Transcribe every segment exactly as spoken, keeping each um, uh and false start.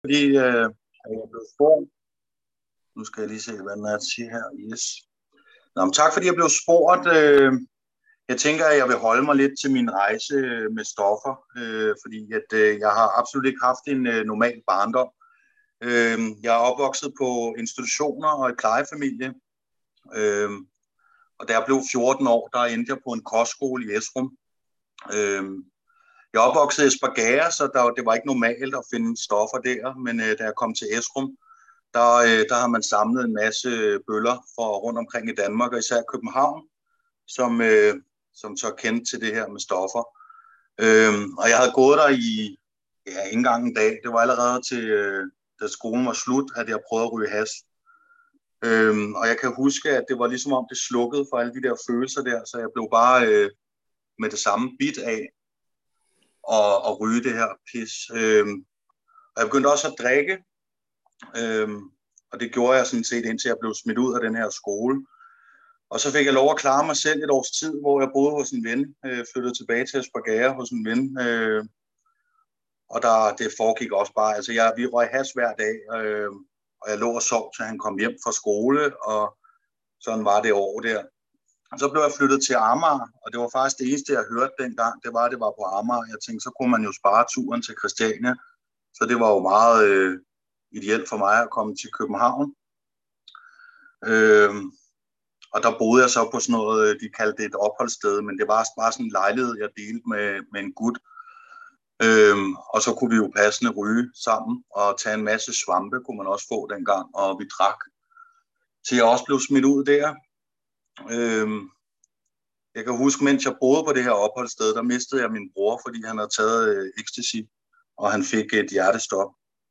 Fordi øh, jeg blev spurgt. Nu skal jeg lige se, hvad den er at sige her. Yes. Nå, men tak fordi jeg blev spurgt. Øh, jeg tænker, at jeg vil holde mig lidt til min rejse med stoffer, øh, fordi at, øh, jeg har absolut ikke haft en øh, normal barndom. Øh, jeg er opvokset på institutioner og i plejefamilie. Øh, og da jeg blev fjorten år, der endte jeg på en kostskole i Esrum. Øh, jeg er opvokset i Espergærde, så der, det var ikke normalt at finde stoffer der, men øh, da jeg kom til Esrum, Der, øh, der har man samlet en masse bøller for rundt omkring i Danmark, og især København, som, øh, som så er kendt til det her med stoffer. Øhm, og jeg havde gået der i ja, ikke engang en dag. Det var allerede til, øh, da skolen var slut, at jeg prøvede at ryge hash. Øhm, og jeg kan huske, at det var ligesom om det slukkede for alle de der følelser der, så jeg blev bare øh, med det samme bit af at, at ryge det her pis. Øhm, og jeg begyndte også at drikke. Øhm, og det gjorde jeg sådan set, indtil jeg blev smidt ud af den her skole. Og så fik jeg lov at klare mig selv et års tid, hvor jeg boede hos en ven, øh, flyttede tilbage til Espergærde hos en ven. Øh, og der, det foregik også bare, altså jeg, vi røg hash hver dag, øh, og jeg lå og sov, til han kom hjem fra skole, og sådan var det år der. Og så blev jeg flyttet til Amager, og det var faktisk det eneste, jeg hørte dengang, det var, at det var på Amager. Jeg tænkte, så kunne man jo spare turen til Christiania, så det var jo meget øh, ideelt for mig at komme til København. Øh, Og der boede jeg så på sådan noget, de kaldte det et opholdssted, men det var bare sådan en lejlighed, jeg delte med, med en gut. Øhm, og så kunne vi jo passende ryge sammen, og tage en masse svampe, kunne man også få dengang, og vi drak. Så jeg også blev smidt ud der. Øhm, jeg kan huske, mens jeg boede på det her opholdssted, der mistede jeg min bror, fordi han havde taget øh, ecstasy, og han fik et hjertestop.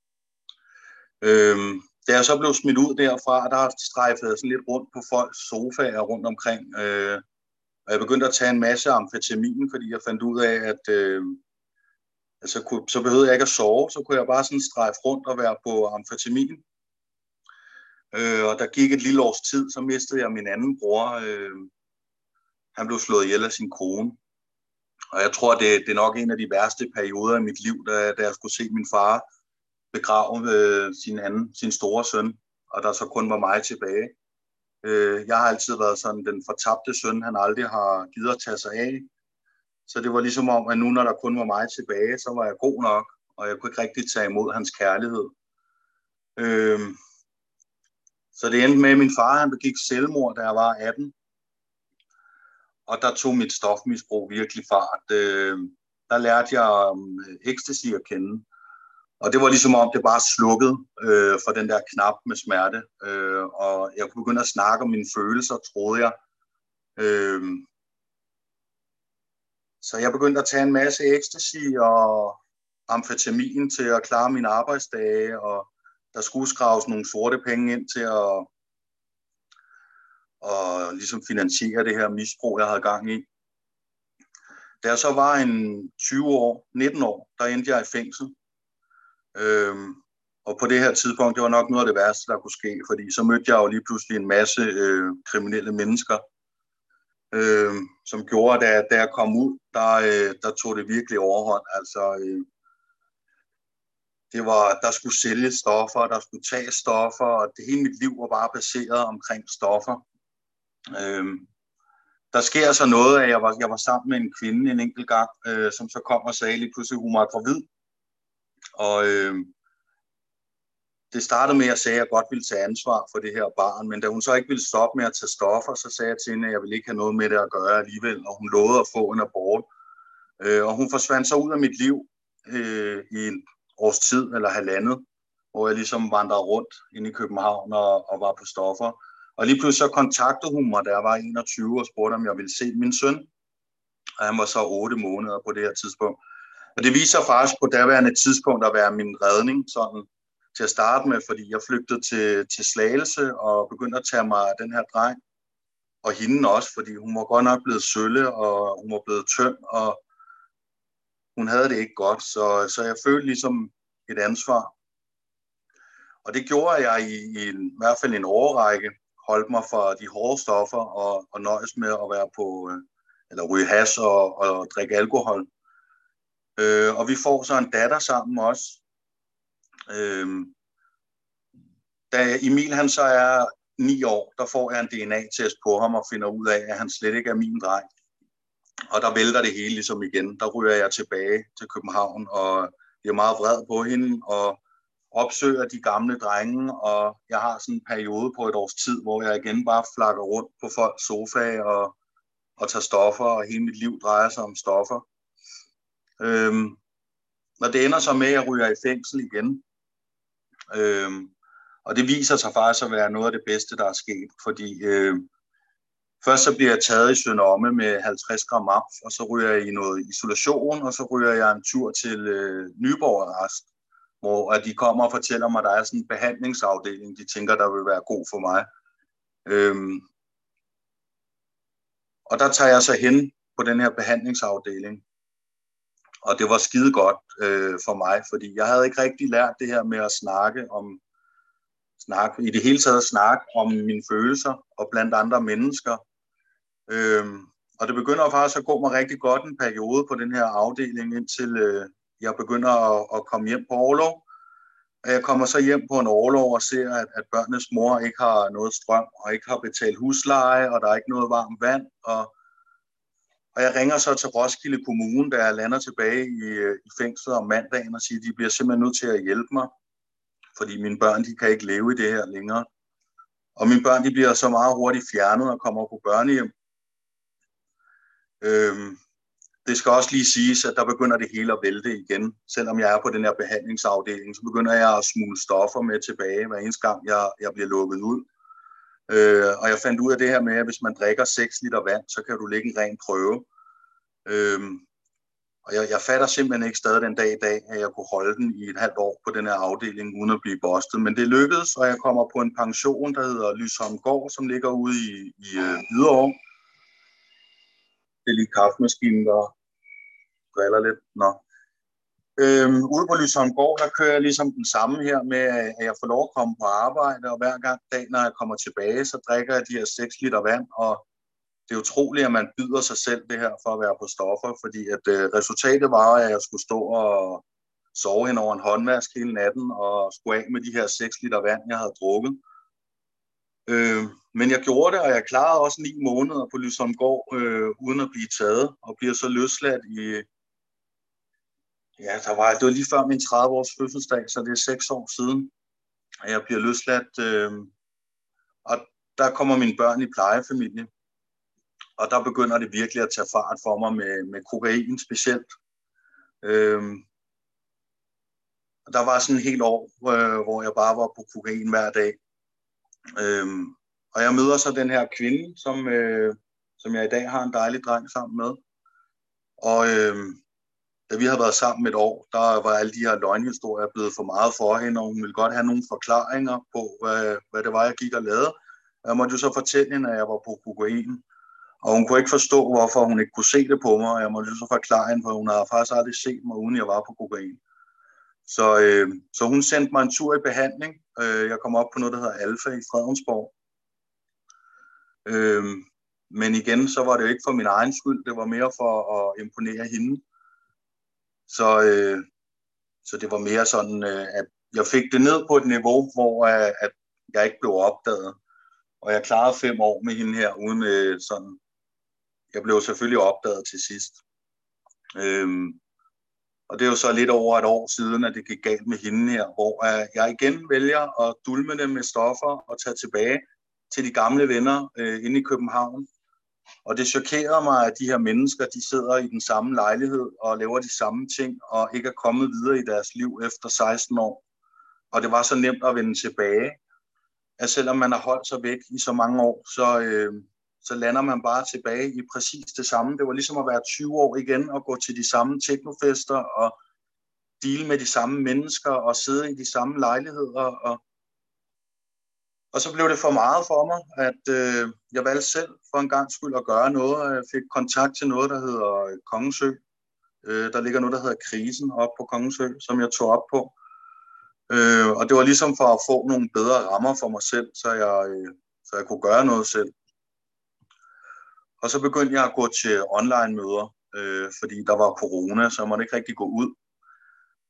Øhm, Da jeg så blev smidt ud derfra, der strejfede jeg sådan lidt rundt på folks sofaer rundt omkring. Øh, og jeg begyndte at tage en masse amfetamin, fordi jeg fandt ud af, at øh, altså, kunne, så behøvede jeg ikke at sove. Så kunne jeg bare sådan strejfe rundt og være på amfetamin. Øh, og der gik et lille års tid, så mistede jeg min anden bror. Øh, han blev slået ihjel af sin kone. Og jeg tror, det, det er nok en af de værste perioder i mit liv, da, da jeg skulle se min far begrave øh, sin anden, sin store søn, og der så kun var mig tilbage. Øh, jeg har altid været sådan den fortabte søn, han aldrig har givet at tage sig af. Så det var ligesom om, at nu når der kun var mig tilbage, så var jeg god nok, og jeg kunne ikke rigtig tage imod hans kærlighed. Øh, så det endte med, at min far han begik selvmord, da jeg var atten. Og der tog mit stofmisbrug virkelig fart. Øh, der lærte jeg um, ecstasy at kende. Og det var ligesom om, det bare slukkede øh, for den der knap med smerte. Øh, og jeg kunne begynde at snakke om mine følelser, troede jeg. Øh, så jeg begyndte at tage en masse ecstasy og amfetamin til at klare mine arbejdsdage. Og der skulle skraves nogle sorte penge ind til at og ligesom finansiere det her misbrug, jeg havde gang i. Da jeg så var en tyve år, nitten år, der endte jeg i fængsel. Øhm, og på det her tidspunkt, det var nok noget af det værste, der kunne ske, fordi så mødte jeg jo lige pludselig en masse øh, kriminelle mennesker, øh, som gjorde, at da, da jeg kom ud, der, øh, der tog det virkelig overhånd. Altså, øh, det var, der skulle sælges stoffer, der skulle tages stoffer, og det hele mit liv var bare baseret omkring stoffer. Øh, der sker så noget, at jeg var, jeg var sammen med en kvinde en enkelt gang, øh, som så kom og sagde lige pludselig, hun var gravid. Og øh, det startede med, at jeg sagde, at jeg godt ville tage ansvar for det her barn, men da hun så ikke ville stoppe med at tage stoffer, så sagde jeg til hende, at jeg ville ikke have noget med det at gøre alligevel, og hun lovede at få en abort. Øh, og hun forsvandt så ud af mit liv øh, i en års tid eller halvandet, hvor jeg ligesom vandrede rundt inde i København og, og var på stoffer. Og lige pludselig så kontaktede hun mig, da jeg var enogtyve, og spurgte, om jeg ville se min søn. Og han var så otte måneder på det her tidspunkt. Og det viser faktisk på daværende tidspunkt at være min redning, sådan til at starte med, fordi jeg flygtede til, til Slagelse og begyndte at tage mig af den her dreng. Og hende også, fordi hun var godt nok blevet sølle, og hun var blevet tynd, og hun havde det ikke godt. Så, så jeg følte ligesom et ansvar. Og det gjorde jeg i, i, en, i hvert fald en årrække, holdt mig fra de hårde stoffer og, og nøjes med at være på, eller ryge hash og, og drikke alkohol. Øh, og vi får så en datter sammen også. Øhm, da Emil han så er ni år, der får jeg en D N A-test på ham og finder ud af, at han slet ikke er min dreng. Og der vælter det hele ligesom igen. Der ryger jeg tilbage til København og bliver meget vred på hende og opsøger de gamle drenge, og jeg har sådan en periode på et års tid, hvor jeg igen bare flakker rundt på folks sofa og, og tager stoffer, og hele mit liv drejer sig om stoffer. Øhm, og det ender så med, at jeg ryger i fængsel igen. Øhm, og det viser sig faktisk at være noget af det bedste, der er sket, fordi øh, først så bliver jeg taget i Sønderomme med halvtreds gram amf, og så ryger jeg i noget isolation, og så ryger jeg en tur til øh, Nyborg Arrest, hvor at de kommer og fortæller mig, at der er sådan en behandlingsafdeling, de tænker, der vil være god for mig. Øhm, og der tager jeg så hen på den her behandlingsafdeling, og det var skide godt øh, for mig, fordi jeg havde ikke rigtig lært det her med at snakke om, snakke, i det hele taget snakke om mine følelser og blandt andre mennesker. Øhm, og det begynder faktisk at gå mig rigtig godt en periode på den her afdeling, indtil øh, jeg begynder at, at komme hjem på orlov. Og jeg kommer så hjem på en orlov og ser, at, at børnenes mor ikke har noget strøm og ikke har betalt husleje, og der er ikke noget varmt vand. Og, og jeg ringer så til Roskilde Kommune, da jeg lander tilbage i, i fængslet om mandagen og siger, at de bliver simpelthen nødt til at hjælpe mig, fordi mine børn de kan ikke leve i det her længere. Og mine børn de bliver så meget hurtigt fjernet og kommer på børnehjem. Øhm, Det skal også lige siges, at der begynder det hele at vælte igen. Selvom jeg er på den her behandlingsafdeling, så begynder jeg at smule stoffer med tilbage, hver eneste gang jeg, jeg bliver lukket ud. Øh, og jeg fandt ud af det her med, at hvis man drikker seks liter vand, så kan du lægge en ren prøve. Øh, og jeg, jeg fatter simpelthen ikke stadig den dag i dag, at jeg kunne holde den i et halvt år på den her afdeling, uden at blive bustet. Men det lykkedes, og jeg kommer på en pension, der hedder Lysholmgård, som ligger ude i, i uh, Hvidovre. Det er lige kaffemaskinen, der driller lidt. Nå. Øhm, ude på Lysholmgård, der kører jeg ligesom den samme her med, at jeg får lov at komme på arbejde, og hver gang dag, når jeg kommer tilbage, så drikker jeg de her seks liter vand, og det er utroligt, at man byder sig selv det her for at være på stoffer, fordi at øh, resultatet var, at jeg skulle stå og sove hen over en håndvask hele natten, og skulle af med de her seks liter vand, jeg havde drukket. Øh, men jeg gjorde det, og jeg klarede også ni måneder på Lysholmgård, øh, uden at blive taget, og bliver så løsladt i... Ja, der var, det var lige før min tredive års fødselsdag, så det er seks år siden, at jeg bliver løsladt. Øh, og der kommer mine børn i plejefamilie, og der begynder det virkelig at tage fart for mig med, med kokain specielt. Øh, der var sådan en helt år, øh, hvor jeg bare var på kokain hver dag. Øh, og jeg møder så den her kvinde, som, øh, som jeg i dag har en dejlig dreng sammen med. Og... Øh, Da vi havde været sammen et år, der var alle de her løgnhistorier blevet for meget for hende, og hun ville godt have nogle forklaringer på, hvad, hvad det var, jeg gik og lavede. Jeg måtte jo så fortælle hende, at jeg var på kokain, og hun kunne ikke forstå, hvorfor hun ikke kunne se det på mig, og jeg måtte jo så forklare hende, for hun havde faktisk aldrig set mig, uden jeg var på kokain. Så, øh, så hun sendte mig en tur i behandling. Øh, jeg kom op på noget, der hedder Alfa i Fredensborg. Øh, men igen, så var det jo ikke for min egen skyld, det var mere for at imponere hende. Så, øh, så det var mere sådan, øh, at jeg fik det ned på et niveau, hvor øh, at jeg ikke blev opdaget. Og jeg klarede fem år med hende her, uden øh, sådan... Jeg blev selvfølgelig opdaget til sidst. Øhm, og det er jo så lidt over et år siden, at det gik galt med hende her, hvor øh, jeg igen vælger at dulme dem med stoffer og tage tilbage til de gamle venner øh, inde i København. Og det chokerede mig, at de her mennesker, de sidder i den samme lejlighed og laver de samme ting, og ikke er kommet videre i deres liv efter seksten år. Og det var så nemt at vende tilbage, at selvom man har holdt sig væk i så mange år, så, øh, så lander man bare tilbage i præcis det samme. Det var ligesom at være tyve år igen og gå til de samme teknofester og deale med de samme mennesker og sidde i de samme lejligheder. Og Og så blev det for meget for mig, at øh, jeg valgte selv for en gang skyld at gøre noget. Jeg fik kontakt til noget, der hedder Kongensø. Øh, der ligger noget, der hedder Krisen op på Kongensø, som jeg tog op på. Øh, og det var ligesom for at få nogle bedre rammer for mig selv, så jeg, øh, så jeg kunne gøre noget selv. Og så begyndte jeg at gå til online-møder, øh, fordi der var corona, så jeg måtte ikke rigtig gå ud.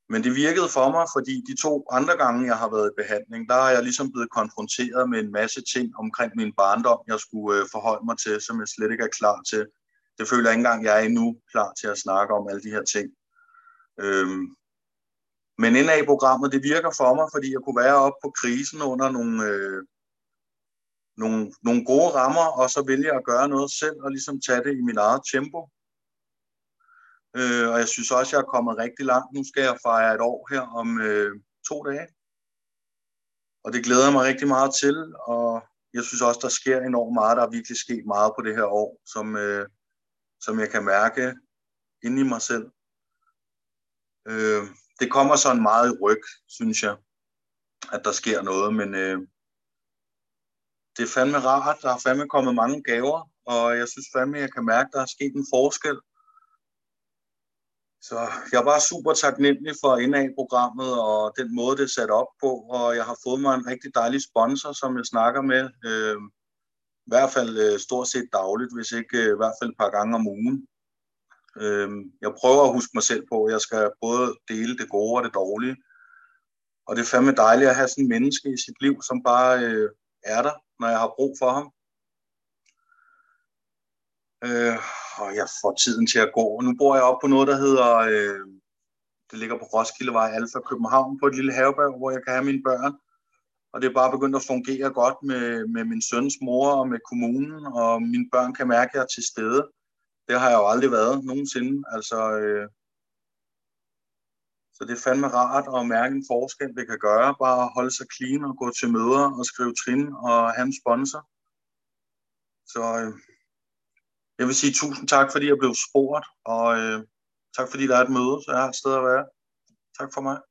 Men det virkede for mig, fordi de to andre gange, jeg har været i behandling, der er jeg ligesom blevet konfronteret med en masse ting omkring min barndom, jeg skulle øh, forholde mig til, som jeg slet ikke er klar til. Det føler jeg ikke engang, jeg er endnu klar til at snakke om alle de her ting. Øhm. Men N A-programmet, det virker for mig, fordi jeg kunne være oppe på krisen under nogle, øh, nogle, nogle gode rammer, og så vælge at gøre noget selv, og ligesom tage det i mit eget tempo. Øh, og jeg synes også, jeg er kommet rigtig langt. Nu skal jeg fejre et år her om øh, to dage. Og det glæder jeg mig rigtig meget til, og jeg synes også, der sker enormt meget. Der er virkelig sket meget på det her år, som, øh, som jeg kan mærke inde i mig selv. Øh, det kommer sådan meget i ryg, synes jeg, at der sker noget, men øh, det er fandme rart. Der er fandme kommet mange gaver, og jeg synes fandme, jeg kan mærke, der er sket en forskel. Så jeg var super taknemmelig for N A-programmet og den måde, det er sat op på, og jeg har fået mig en rigtig dejlig sponsor, som jeg snakker med, øh, i hvert fald øh, stort set dagligt, hvis ikke øh, i hvert fald et par gange om ugen. Øh, jeg prøver at huske mig selv på, at jeg skal både dele det gode og det dårlige, og det er fandme dejligt at have sådan en menneske i sit liv, som bare øh, er der, når jeg har brug for ham. Øh, og jeg får tiden til at gå. Og nu bor jeg oppe på noget, der hedder, øh, det ligger på Roskildevej, Alfa København, på et lille herberg, hvor jeg kan have mine børn. Og det er bare begyndt at fungere godt med, med min søns mor og med kommunen, og mine børn kan mærke, at jeg er til stede. Det har jeg jo aldrig været nogensinde. Altså, øh, så det er fandme rart at mærke en forskel, det kan gøre. Bare at holde sig clean og gå til møder og skrive trin og have en sponsor. Så øh, jeg vil sige tusind tak, fordi jeg blev spurgt, og øh, tak fordi der er et møde, så jeg har et sted at være. Tak for mig.